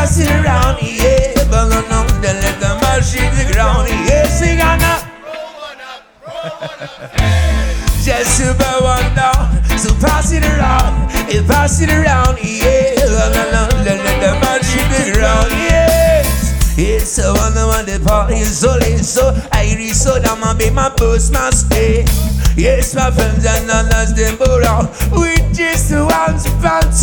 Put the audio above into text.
pass it around, yeah. But no, then let the mash hit the ground, yeah. Sing on up. Just about one down, so pass it around, and pass it around, yeah. Let the mash hit the ground, yeah. It's a one the party is so late, so Irish, so that might be my post must stay. Yes, my friends and others, them go around with just the ones about